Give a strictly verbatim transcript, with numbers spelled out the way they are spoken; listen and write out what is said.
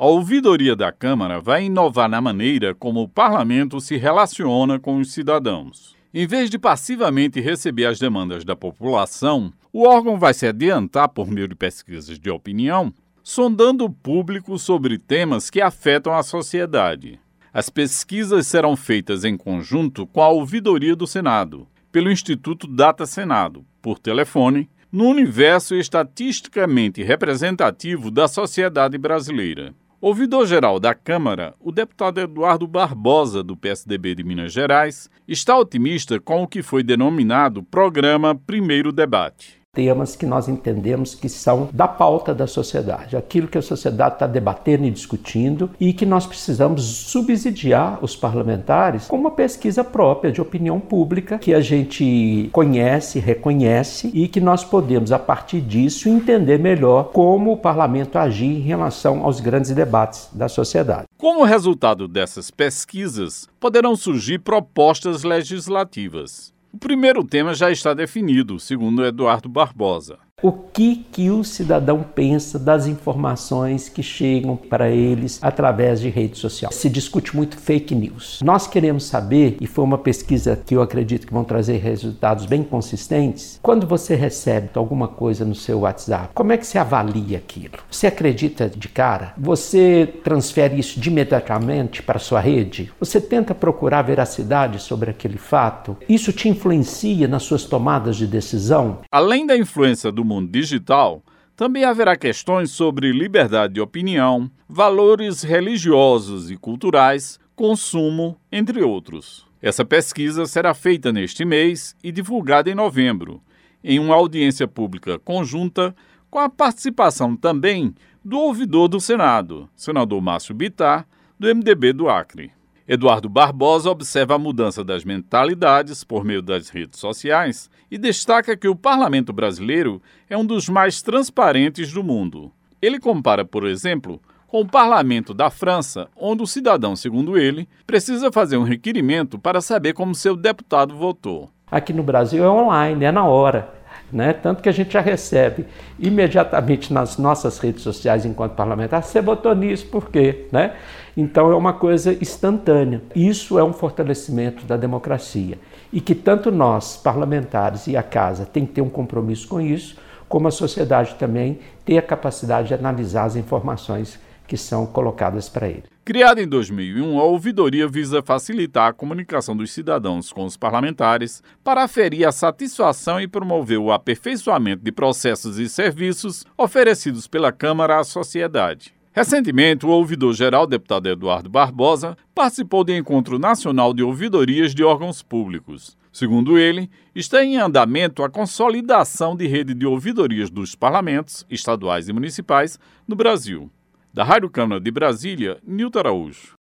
A ouvidoria da Câmara vai inovar na maneira como o parlamento se relaciona com os cidadãos. Em vez de passivamente receber as demandas da população, o órgão vai se adiantar por meio de pesquisas de opinião, sondando o público sobre temas que afetam a sociedade. As pesquisas serão feitas em conjunto com a ouvidoria do Senado, pelo Instituto Data Senado, por telefone, no universo estatisticamente representativo da sociedade brasileira. Ouvidor-geral da Câmara, o deputado Eduardo Barbosa, do P S D B de Minas Gerais, está otimista com o que foi denominado Programa Primeiro Debate. Temas que nós entendemos que são da pauta da sociedade, aquilo que a sociedade está debatendo e discutindo e que nós precisamos subsidiar os parlamentares com uma pesquisa própria de opinião pública que a gente conhece, reconhece e que nós podemos, a partir disso, entender melhor como o parlamento agir em relação aos grandes debates da sociedade. Como resultado dessas pesquisas, poderão surgir propostas legislativas. O primeiro tema já está definido, segundo Eduardo Barbosa. O que, que o cidadão pensa das informações que chegam para eles através de rede social? Se discute muito fake news. Nós queremos saber, e foi uma pesquisa que eu acredito que vão trazer resultados bem consistentes, quando você recebe alguma coisa no seu WhatsApp, como é que você avalia aquilo? Você acredita de cara? Você transfere isso de imediatamente para a sua rede? Você tenta procurar veracidade sobre aquele fato? Isso te influencia nas suas tomadas de decisão? Além da influência do mundo digital, também haverá questões sobre liberdade de opinião, valores religiosos e culturais, consumo, entre outros. Essa pesquisa será feita neste mês e divulgada em novembro, em uma audiência pública conjunta, com a participação também do ouvidor do Senado, senador Márcio Bittar, do M D B do Acre. Eduardo Barbosa observa a mudança das mentalidades por meio das redes sociais e destaca que o parlamento brasileiro é um dos mais transparentes do mundo. Ele compara, por exemplo, com o parlamento da França, onde o cidadão, segundo ele, precisa fazer um requerimento para saber como seu deputado votou. Aqui no Brasil é online, é na hora. Né? Tanto que a gente já recebe imediatamente nas nossas redes sociais enquanto parlamentar, você votou nisso, por quê? Né? Então é uma coisa instantânea. Isso é um fortalecimento da democracia e que tanto nós, parlamentares e a Casa, tem que ter um compromisso com isso, como a sociedade também ter a capacidade de analisar as informações que são colocadas para ele. Criada em dois mil e um, a ouvidoria visa facilitar a comunicação dos cidadãos com os parlamentares para aferir a satisfação e promover o aperfeiçoamento de processos e serviços oferecidos pela Câmara à sociedade. Recentemente, o ouvidor-geral, deputado Eduardo Barbosa, participou do Encontro Nacional de Ouvidorias de Órgãos Públicos. Segundo ele, está em andamento a consolidação de rede de ouvidorias dos parlamentos, estaduais e municipais, no Brasil. Da Rádio Câmara de Brasília, Nilton Araújo.